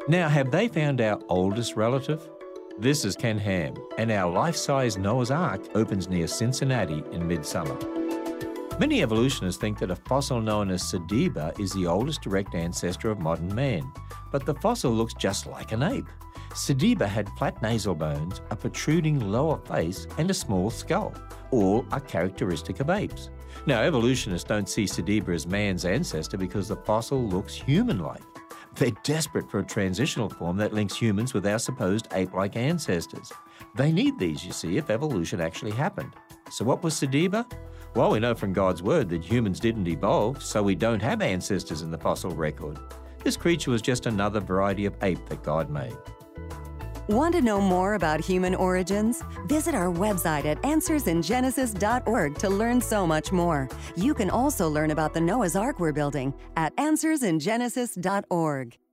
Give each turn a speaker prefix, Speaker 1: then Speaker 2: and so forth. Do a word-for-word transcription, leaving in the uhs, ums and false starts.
Speaker 1: Now, have they found our oldest relative? This is Ken Ham, and our life-size Noah's Ark opens near Cincinnati in midsummer. Many evolutionists think that a fossil known as Sediba is the oldest direct ancestor of modern man, but the fossil looks just like an ape. Sediba had flat nasal bones, a protruding lower face, and a small skull. All are characteristic of apes. Now, evolutionists don't see Sediba as man's ancestor because the fossil looks human-like. They're desperate for a transitional form that links humans with our supposed ape-like ancestors. They need these, you see, if evolution actually happened. So what was Sediba? Well, we know from God's word that humans didn't evolve, so we don't have ancestors in the fossil record. This creature was just another variety of ape that God made.
Speaker 2: Want to know more about human origins? Visit our website at answers in genesis dot org to learn so much more. You can also learn about the Noah's Ark we're building at answers in genesis dot org.